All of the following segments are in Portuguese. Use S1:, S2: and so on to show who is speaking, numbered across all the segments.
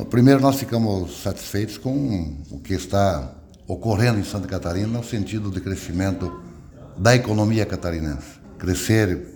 S1: Primeiro, nós ficamos satisfeitos com o que está ocorrendo em Santa Catarina no sentido de crescimento da economia catarinense. Crescer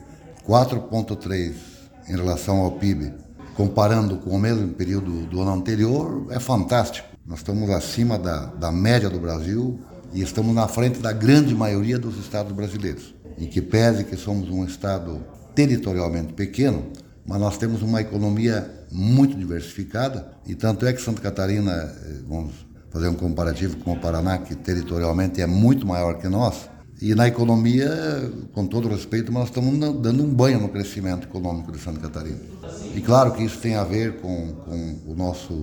S1: 4,3% em relação ao PIB, comparando com o mesmo período do ano anterior, é fantástico. Nós estamos acima da média do Brasil e estamos na frente da grande maioria dos estados brasileiros. Em que pese que somos um estado territorialmente pequeno, mas nós temos uma economia muito diversificada, e tanto é que Santa Catarina, vamos fazer um comparativo com o Paraná, que territorialmente é muito maior que nós, e na economia, com todo respeito, nós estamos dando um banho no crescimento econômico de Santa Catarina. E claro que isso tem a ver com o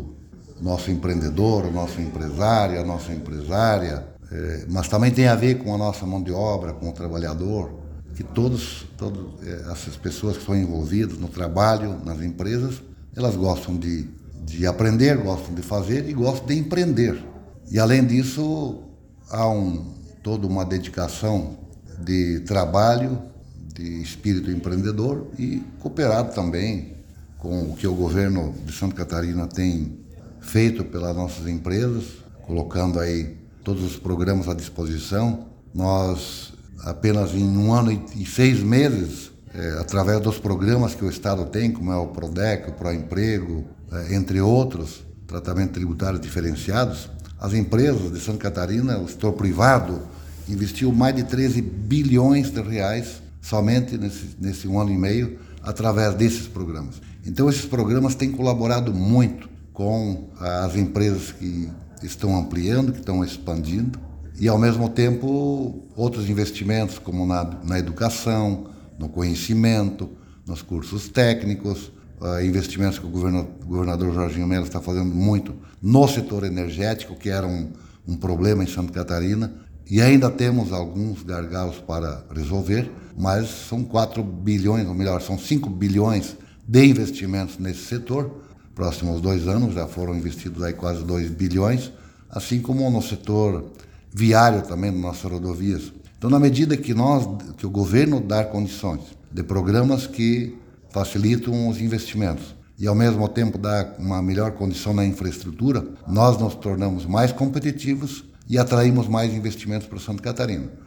S1: nosso empreendedor, o nosso empresário, a nossa empresária, mas também tem a ver com a nossa mão de obra, com o trabalhador, que todas essas pessoas que estão envolvidas no trabalho, nas empresas, elas gostam de aprender, gostam de fazer e gostam de empreender. E além disso, há toda uma dedicação de trabalho, de espírito empreendedor e cooperado também com o que o governo de Santa Catarina tem feito pelas nossas empresas, colocando aí todos os programas à disposição. Nós, apenas em 1 ano e 6 meses, através dos programas que o Estado tem, como é o PRODEC, o PROEmprego, entre outros, tratamento tributário diferenciados, as empresas de Santa Catarina, o setor privado, investiu mais de 13 bilhões de reais somente nesse 1 ano e meio, através desses programas. Então, esses programas têm colaborado muito com as empresas que estão ampliando, que estão expandindo, e, ao mesmo tempo, outros investimentos, como na educação, no conhecimento, nos cursos técnicos, investimentos que o governador Jorginho Melo está fazendo muito no setor energético, que era um problema em Santa Catarina, e ainda temos alguns gargalos para resolver, mas são 4 bilhões, ou melhor, são 5 bilhões de investimentos nesse setor. Próximos 2 anos já foram investidos aí quase 2 bilhões, assim como no setor viário também, nas nossas rodovias. Então, na medida que o governo dá condições de programas que facilitam os investimentos e, ao mesmo tempo, dá uma melhor condição na infraestrutura, nós nos tornamos mais competitivos e atraímos mais investimentos para Santa Catarina.